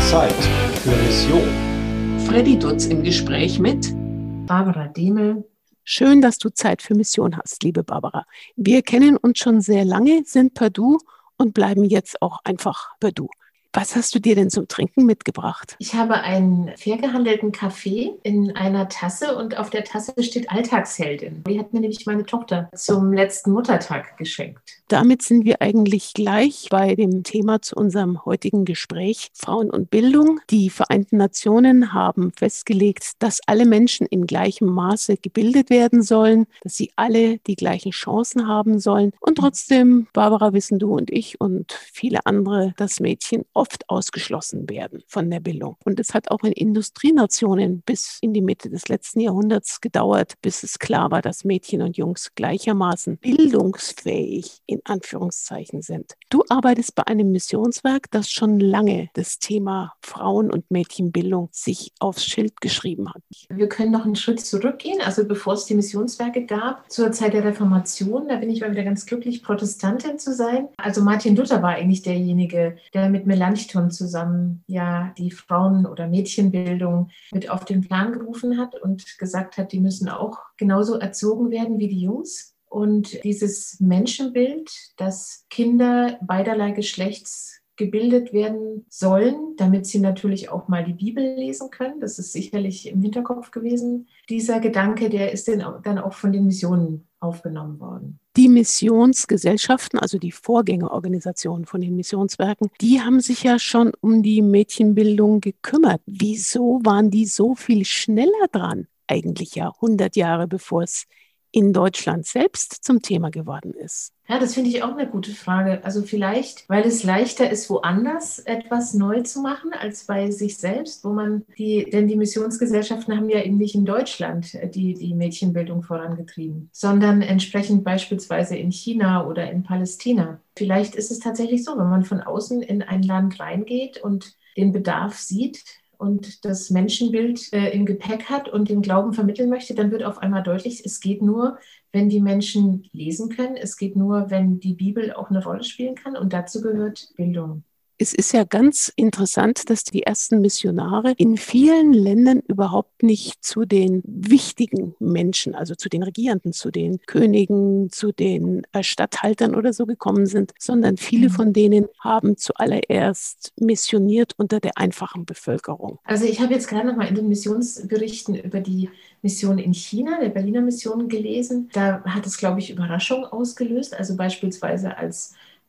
Zeit für Mission. Freddy Dutz im Gespräch mit Barbara Demel. Schön, dass du Zeit für Mission hast, liebe Barbara. Wir kennen uns schon sehr lange, sind per Du und bleiben jetzt auch einfach per Du. Was hast du dir denn zum Trinken mitgebracht? Ich habe einen fair gehandelten Kaffee in einer Tasse und auf der Tasse steht Alltagsheldin. Die hat mir nämlich meine Tochter zum letzten Muttertag geschenkt. Damit sind wir eigentlich gleich bei dem Thema zu unserem heutigen Gespräch, Frauen und Bildung. Die Vereinten Nationen haben festgelegt, dass alle Menschen in gleichem Maße gebildet werden sollen, dass sie alle die gleichen Chancen haben sollen. Und trotzdem, Barbara, wissen du und ich und viele andere, dass Mädchen oft ausgeschlossen werden von der Bildung. Und es hat auch in Industrienationen bis in die Mitte des letzten Jahrhunderts gedauert, bis es klar war, dass Mädchen und Jungs gleichermaßen bildungsfähig in Anführungszeichen sind. Du arbeitest bei einem Missionswerk, das schon lange das Thema Frauen- und Mädchenbildung sich aufs Schild geschrieben hat. Wir können noch einen Schritt zurückgehen, also bevor es die Missionswerke gab, zur Zeit der Reformation, da bin ich mal wieder ganz glücklich, Protestantin zu sein. Also Martin Luther war eigentlich derjenige, der mit Melanchthon zusammen die Frauen- oder Mädchenbildung mit auf den Plan gerufen hat und gesagt hat, die müssen auch genauso erzogen werden wie die Jungs. Und dieses Menschenbild, dass Kinder beiderlei Geschlechts gebildet werden sollen, damit sie natürlich auch mal die Bibel lesen können. Das ist sicherlich im Hinterkopf gewesen. Dieser Gedanke, der ist dann auch von den Missionen aufgenommen worden. Die Missionsgesellschaften, also die Vorgängerorganisationen von den Missionswerken, die haben sich ja schon um die Mädchenbildung gekümmert. Wieso waren die so viel schneller dran? Eigentlich ja 100 Jahre bevor es in Deutschland selbst zum Thema geworden ist. Ja, das finde ich auch eine gute Frage. Also vielleicht, weil es leichter ist, woanders etwas neu zu machen, als bei sich selbst, denn die Missionsgesellschaften haben ja eben nicht in Deutschland die Mädchenbildung vorangetrieben, sondern entsprechend beispielsweise in China oder in Palästina. Vielleicht ist es tatsächlich so, wenn man von außen in ein Land reingeht und den Bedarf sieht, und das Menschenbild im Gepäck hat und den Glauben vermitteln möchte, dann wird auf einmal deutlich, es geht nur, wenn die Menschen lesen können. Es geht nur, wenn die Bibel auch eine Rolle spielen kann. Und dazu gehört Bildung. Es ist ja ganz interessant, dass die ersten Missionare in vielen Ländern überhaupt nicht zu den wichtigen Menschen, also zu den Regierenden, zu den Königen, zu den Statthaltern oder so gekommen sind, sondern viele von denen haben zuallererst missioniert unter der einfachen Bevölkerung. Also ich habe jetzt gerade noch mal in den Missionsberichten über die Mission in China, der Berliner Mission, gelesen. Da hat es, glaube ich, Überraschung ausgelöst. Also beispielsweise als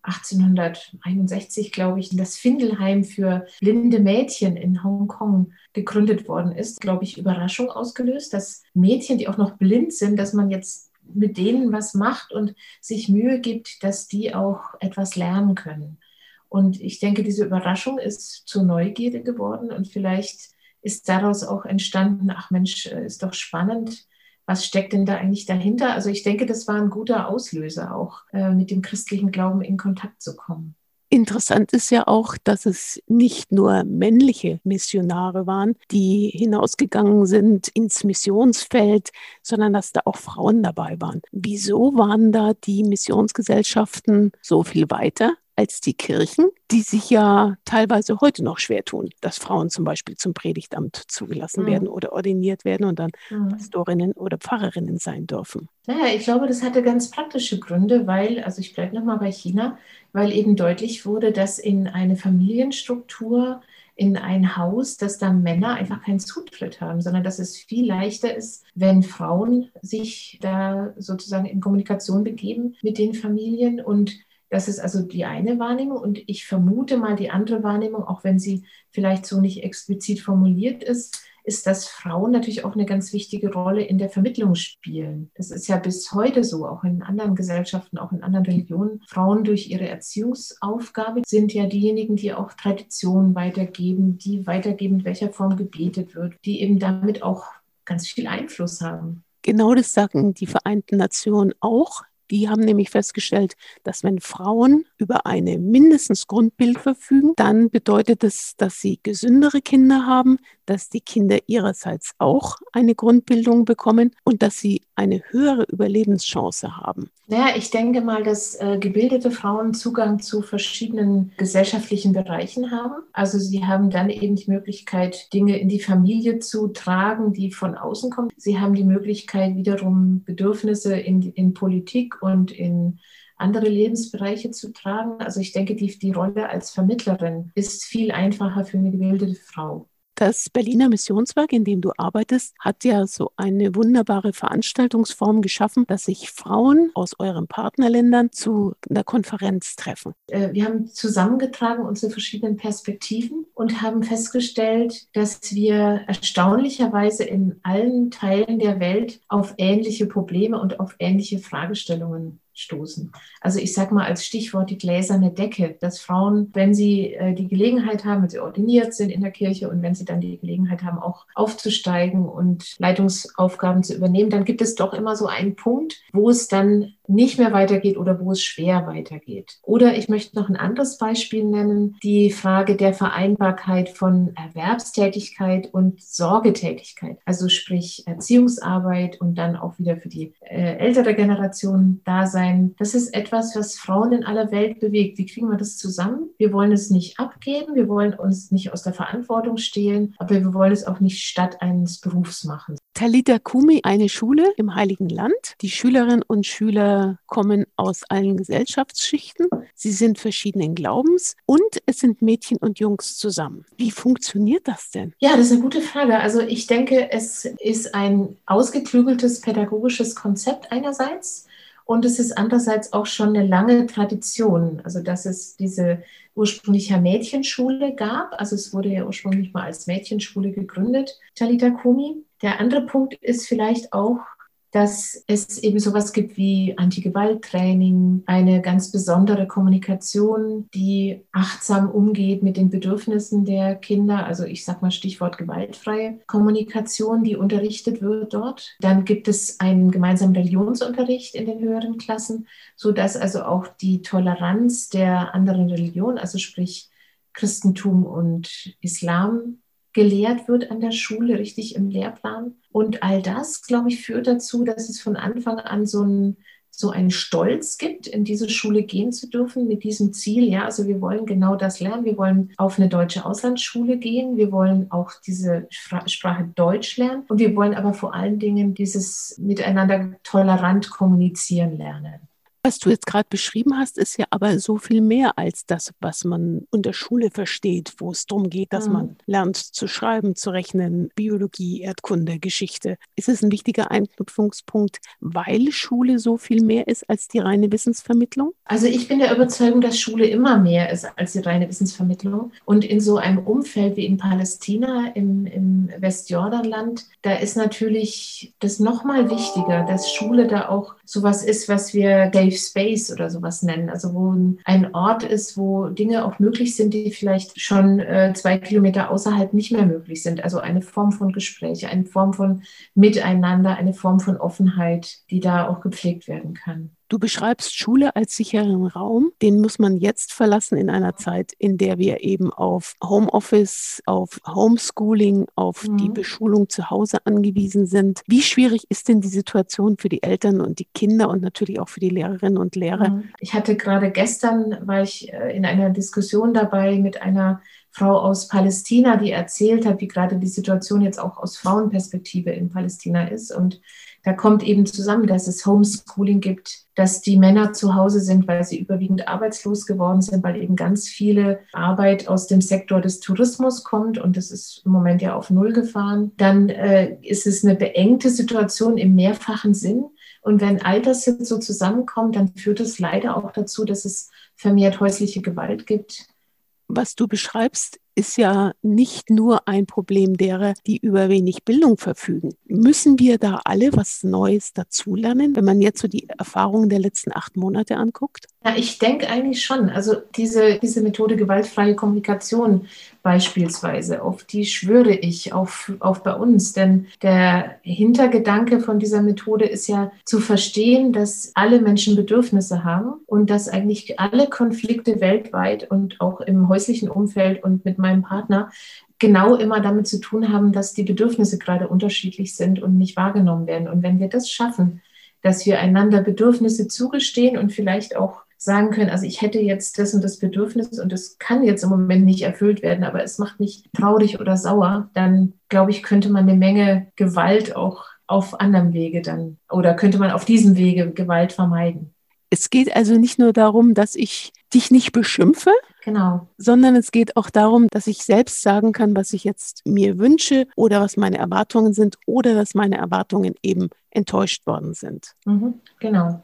1861, glaube ich, das Findelheim für blinde Mädchen in Hongkong gegründet worden ist, glaube ich, Überraschung ausgelöst, dass Mädchen, die auch noch blind sind, dass man jetzt mit denen was macht und sich Mühe gibt, dass die auch etwas lernen können. Und ich denke, diese Überraschung ist zur Neugierde geworden und vielleicht ist daraus auch entstanden, ach Mensch, ist doch spannend, was steckt denn da eigentlich dahinter? Also ich denke, das war ein guter Auslöser, auch mit dem christlichen Glauben in Kontakt zu kommen. Interessant ist ja auch, dass es nicht nur männliche Missionare waren, die hinausgegangen sind ins Missionsfeld, sondern dass da auch Frauen dabei waren. Wieso waren da die Missionsgesellschaften so viel weiter als die Kirchen, die sich ja teilweise heute noch schwer tun, dass Frauen zum Beispiel zum Predigtamt zugelassen werden oder ordiniert werden und dann Pastorinnen oder Pfarrerinnen sein dürfen? Naja, ich glaube, das hatte ganz praktische Gründe, also ich bleibe nochmal bei China, weil eben deutlich wurde, dass in eine Familienstruktur, in ein Haus, dass da Männer einfach keinen Zutritt haben, sondern dass es viel leichter ist, wenn Frauen sich da sozusagen in Kommunikation begeben mit den Familien. Und das ist also die eine Wahrnehmung. Und ich vermute mal, die andere Wahrnehmung, auch wenn sie vielleicht so nicht explizit formuliert ist, dass Frauen natürlich auch eine ganz wichtige Rolle in der Vermittlung spielen. Das ist ja bis heute so, auch in anderen Gesellschaften, auch in anderen Religionen. Frauen durch ihre Erziehungsaufgabe sind ja diejenigen, die auch Traditionen weitergeben, die weitergeben, in welcher Form gebetet wird, die eben damit auch ganz viel Einfluss haben. Genau das sagen die Vereinten Nationen auch. Die haben nämlich festgestellt, dass wenn Frauen über eine mindestens Grundbildung verfügen, dann bedeutet es, dass sie gesündere Kinder haben, dass die Kinder ihrerseits auch eine Grundbildung bekommen und dass sie eine höhere Überlebenschance haben. Naja, ich denke mal, dass gebildete Frauen Zugang zu verschiedenen gesellschaftlichen Bereichen haben. Also sie haben dann eben die Möglichkeit, Dinge in die Familie zu tragen, die von außen kommen. Sie haben die Möglichkeit, wiederum Bedürfnisse in Politik und in andere Lebensbereiche zu tragen. Also ich denke, die Rolle als Vermittlerin ist viel einfacher für eine gebildete Frau. Das Berliner Missionswerk, in dem du arbeitest, hat ja so eine wunderbare Veranstaltungsform geschaffen, dass sich Frauen aus euren Partnerländern zu einer Konferenz treffen. Wir haben zusammengetragen unsere verschiedenen Perspektiven und haben festgestellt, dass wir erstaunlicherweise in allen Teilen der Welt auf ähnliche Probleme und auf ähnliche Fragestellungen stoßen. Also ich sage mal als Stichwort die gläserne Decke, dass Frauen, wenn sie die Gelegenheit haben, wenn sie ordiniert sind in der Kirche und wenn sie dann die Gelegenheit haben, auch aufzusteigen und Leitungsaufgaben zu übernehmen, dann gibt es doch immer so einen Punkt, wo es dann nicht mehr weitergeht oder wo es schwer weitergeht. Oder ich möchte noch ein anderes Beispiel nennen, die Frage der Vereinbarkeit von Erwerbstätigkeit und Sorgetätigkeit. Also sprich Erziehungsarbeit und dann auch wieder für die ältere Generation da sein. Das ist etwas, was Frauen in aller Welt bewegt. Wie kriegen wir das zusammen? Wir wollen es nicht abgeben, wir wollen uns nicht aus der Verantwortung stehlen, aber wir wollen es auch nicht statt eines Berufs machen. Talitha Kumi, eine Schule im Heiligen Land. Die Schülerinnen und Schüler kommen aus allen Gesellschaftsschichten. Sie sind verschiedenen Glaubens und es sind Mädchen und Jungs zusammen. Wie funktioniert das denn? Ja, das ist eine gute Frage. Also ich denke, es ist ein ausgeklügeltes pädagogisches Konzept einerseits und es ist andererseits auch schon eine lange Tradition. Also dass es diese ursprünglich ja Mädchenschule gab. Also es wurde ja ursprünglich mal als Mädchenschule gegründet, Talitha Kumi. Der andere Punkt ist vielleicht auch, dass es eben sowas gibt wie Anti-Gewalt-Training, eine ganz besondere Kommunikation, die achtsam umgeht mit den Bedürfnissen der Kinder. Also ich sage mal Stichwort gewaltfreie Kommunikation, die unterrichtet wird dort. Dann gibt es einen gemeinsamen Religionsunterricht in den höheren Klassen, sodass also auch die Toleranz der anderen Religion, also sprich Christentum und Islam, gelehrt wird an der Schule, richtig im Lehrplan. Und all das, glaube ich, führt dazu, dass es von Anfang an so einen Stolz gibt, in diese Schule gehen zu dürfen mit diesem Ziel. Ja, also wir wollen genau das lernen. Wir wollen auf eine deutsche Auslandsschule gehen. Wir wollen auch diese Sprache Deutsch lernen. Und wir wollen aber vor allen Dingen dieses miteinander tolerant kommunizieren lernen. Was du jetzt gerade beschrieben hast, ist ja aber so viel mehr als das, was man unter Schule versteht, wo es darum geht, dass man lernt zu schreiben, zu rechnen, Biologie, Erdkunde, Geschichte. Ist es ein wichtiger Anknüpfungspunkt, weil Schule so viel mehr ist als die reine Wissensvermittlung? Also ich bin der Überzeugung, dass Schule immer mehr ist als die reine Wissensvermittlung. Und in so einem Umfeld wie in Palästina, im Westjordanland, da ist natürlich das nochmal wichtiger, dass Schule da auch sowas ist, was wir Safe Space oder sowas nennen. Also wo ein Ort ist, wo Dinge auch möglich sind, die vielleicht schon 2 Kilometer außerhalb nicht mehr möglich sind. Also eine Form von Gespräch, eine Form von Miteinander, eine Form von Offenheit, die da auch gepflegt werden kann. Du beschreibst Schule als sicheren Raum. Den muss man jetzt verlassen in einer Zeit, in der wir eben auf Homeoffice, auf Homeschooling, auf die Beschulung zu Hause angewiesen sind. Wie schwierig ist denn die Situation für die Eltern und die Kinder und natürlich auch für die Lehrerinnen und Lehrer? Ich hatte gerade gestern, war ich in einer Diskussion dabei mit einer Frau aus Palästina, die erzählt hat, wie gerade die Situation jetzt auch aus Frauenperspektive in Palästina ist. Und da kommt eben zusammen, dass es Homeschooling gibt, dass die Männer zu Hause sind, weil sie überwiegend arbeitslos geworden sind, weil eben ganz viele Arbeit aus dem Sektor des Tourismus kommt und das ist im Moment ja auf Null gefahren. Dann ist es eine beengte Situation im mehrfachen Sinn. Und wenn all das jetzt so zusammenkommt, dann führt es leider auch dazu, dass es vermehrt häusliche Gewalt gibt. Was du beschreibst, ist ja nicht nur ein Problem derer, die über wenig Bildung verfügen. Müssen wir da alle was Neues dazulernen, wenn man jetzt so die Erfahrungen der letzten 8 Monate anguckt? Ja, ich denke eigentlich schon. Also diese Methode gewaltfreie Kommunikation beispielsweise, auf die schwöre ich, auf bei uns. Denn der Hintergedanke von dieser Methode ist ja zu verstehen, dass alle Menschen Bedürfnisse haben und dass eigentlich alle Konflikte weltweit und auch im häuslichen Umfeld und mit meinem Partner genau immer damit zu tun haben, dass die Bedürfnisse gerade unterschiedlich sind und nicht wahrgenommen werden. Und wenn wir das schaffen, dass wir einander Bedürfnisse zugestehen und vielleicht auch sagen können, also ich hätte jetzt das und das Bedürfnis und das kann jetzt im Moment nicht erfüllt werden, aber es macht mich traurig oder sauer, dann glaube ich, könnte man eine Menge Gewalt auch auf anderem Wege dann oder könnte man auf diesem Wege Gewalt vermeiden. Es geht also nicht nur darum, dass ich dich nicht beschimpfe, Genau. sondern es geht auch darum, dass ich selbst sagen kann, was ich jetzt mir wünsche oder was meine Erwartungen sind oder dass meine Erwartungen eben enttäuscht worden sind. Genau.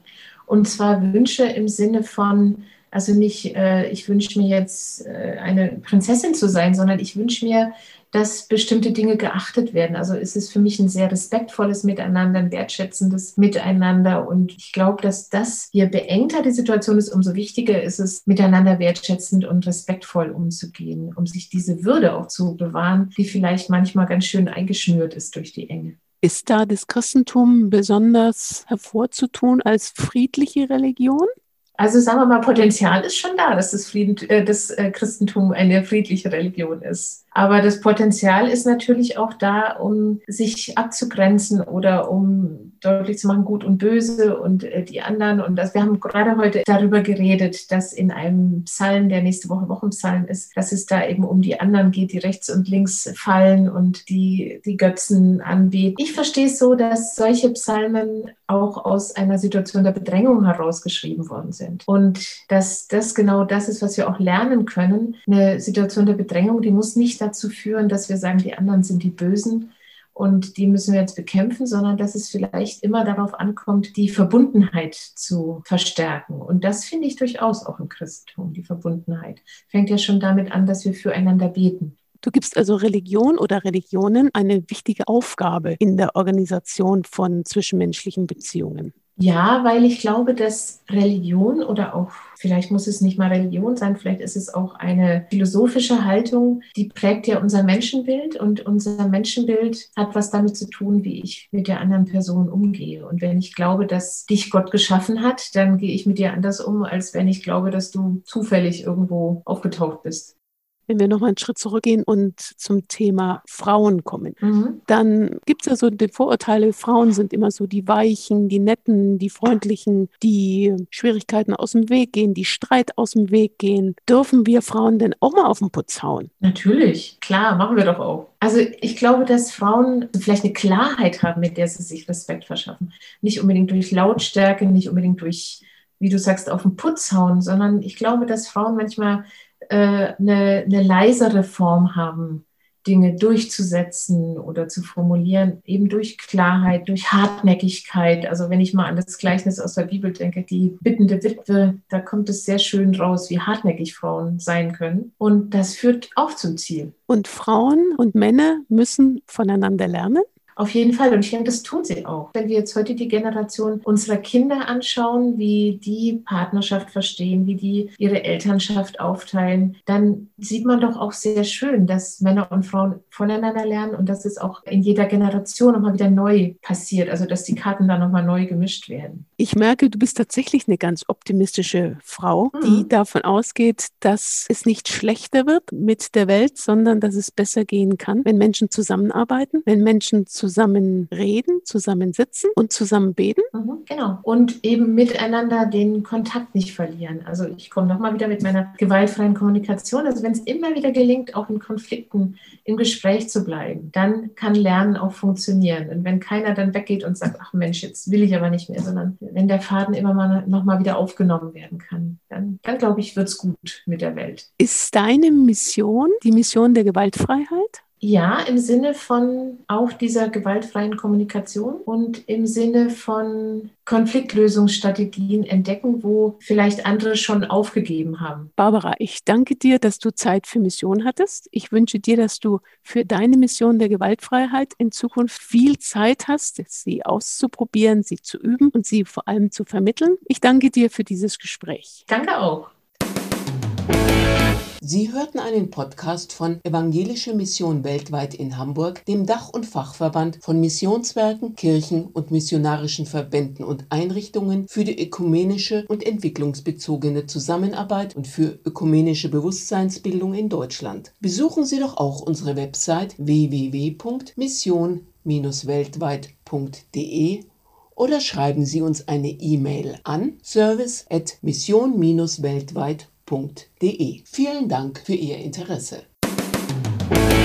Und zwar Wünsche im Sinne von, also nicht, ich wünsche mir jetzt eine Prinzessin zu sein, sondern ich wünsche mir, dass bestimmte Dinge geachtet werden. Also es ist für mich ein sehr respektvolles Miteinander, ein wertschätzendes Miteinander. Und ich glaube, dass das, je beengter die Situation ist, umso wichtiger ist es, miteinander wertschätzend und respektvoll umzugehen, um sich diese Würde auch zu bewahren, die vielleicht manchmal ganz schön eingeschnürt ist durch die Enge. Ist da das Christentum besonders hervorzutun als friedliche Religion? Also sagen wir mal, Potenzial ist schon da, dass das Christentum eine friedliche Religion ist. Aber das Potenzial ist natürlich auch da, um sich abzugrenzen oder um deutlich zu machen, gut und böse und die anderen. Und wir haben gerade heute darüber geredet, dass in einem Psalm, der nächste Woche Wochenpsalm ist, dass es da eben um die anderen geht, die rechts und links fallen und die Götzen anbeten. Ich verstehe es so, dass solche Psalmen auch aus einer Situation der Bedrängung herausgeschrieben worden sind. Und dass das genau das ist, was wir auch lernen können. Eine Situation der Bedrängung, die muss nicht dazu führen, dass wir sagen, die anderen sind die Bösen und die müssen wir jetzt bekämpfen, sondern dass es vielleicht immer darauf ankommt, die Verbundenheit zu verstärken. Und das finde ich durchaus auch im Christentum, die Verbundenheit. Fängt ja schon damit an, dass wir füreinander beten. Du gibst also Religion oder Religionen eine wichtige Aufgabe in der Organisation von zwischenmenschlichen Beziehungen. Ja, weil ich glaube, dass Religion oder auch, vielleicht muss es nicht mal Religion sein, vielleicht ist es auch eine philosophische Haltung, die prägt ja unser Menschenbild und unser Menschenbild hat was damit zu tun, wie ich mit der anderen Person umgehe. Und wenn ich glaube, dass dich Gott geschaffen hat, dann gehe ich mit dir anders um, als wenn ich glaube, dass du zufällig irgendwo aufgetaucht bist. Wenn wir noch mal einen Schritt zurückgehen und zum Thema Frauen kommen, dann gibt es ja so die Vorurteile, Frauen sind immer so die Weichen, die Netten, die Freundlichen, die Schwierigkeiten aus dem Weg gehen, die Streit aus dem Weg gehen. Dürfen wir Frauen denn auch mal auf den Putz hauen? Natürlich, klar, machen wir doch auch. Also ich glaube, dass Frauen vielleicht eine Klarheit haben, mit der sie sich Respekt verschaffen. Nicht unbedingt durch Lautstärke, nicht unbedingt durch, wie du sagst, auf den Putz hauen, sondern ich glaube, dass Frauen manchmal eine leisere Form haben, Dinge durchzusetzen oder zu formulieren, eben durch Klarheit, durch Hartnäckigkeit. Also wenn ich mal an das Gleichnis aus der Bibel denke, die bittende Witwe, da kommt es sehr schön raus, wie hartnäckig Frauen sein können. Und das führt auch zum Ziel. Und Frauen und Männer müssen voneinander lernen? Auf jeden Fall. Und ich denke, das tun sie auch. Wenn wir jetzt heute die Generation unserer Kinder anschauen, wie die Partnerschaft verstehen, wie die ihre Elternschaft aufteilen, dann sieht man doch auch sehr schön, dass Männer und Frauen voneinander lernen und dass es auch in jeder Generation nochmal wieder neu passiert. Also, dass die Karten dann nochmal neu gemischt werden. Ich merke, du bist tatsächlich eine ganz optimistische Frau, die davon ausgeht, dass es nicht schlechter wird mit der Welt, sondern dass es besser gehen kann, wenn Menschen zusammenarbeiten, wenn Menschen zusammen reden, zusammen sitzen und zusammen beten. Genau. Und eben miteinander den Kontakt nicht verlieren. Also ich komme nochmal wieder mit meiner gewaltfreien Kommunikation. Also wenn es immer wieder gelingt, auch in Konflikten im Gespräch zu bleiben, dann kann Lernen auch funktionieren. Und wenn keiner dann weggeht und sagt, ach Mensch, jetzt will ich aber nicht mehr, sondern wenn der Faden immer mal nochmal wieder aufgenommen werden kann, dann glaube ich, wird es gut mit der Welt. Ist deine Mission die Mission der Gewaltfreiheit? Ja, im Sinne von auch dieser gewaltfreien Kommunikation und im Sinne von Konfliktlösungsstrategien entdecken, wo vielleicht andere schon aufgegeben haben. Barbara, ich danke dir, dass du Zeit für Mission hattest. Ich wünsche dir, dass du für deine Mission der Gewaltfreiheit in Zukunft viel Zeit hast, sie auszuprobieren, sie zu üben und sie vor allem zu vermitteln. Ich danke dir für dieses Gespräch. Danke auch. Sie hörten einen Podcast von Evangelische Mission weltweit in Hamburg, dem Dach- und Fachverband von Missionswerken, Kirchen und missionarischen Verbänden und Einrichtungen für die ökumenische und entwicklungsbezogene Zusammenarbeit und für ökumenische Bewusstseinsbildung in Deutschland. Besuchen Sie doch auch unsere Website www.mission-weltweit.de oder schreiben Sie uns eine E-Mail an service@mission-weltweit.de. Vielen Dank für Ihr Interesse.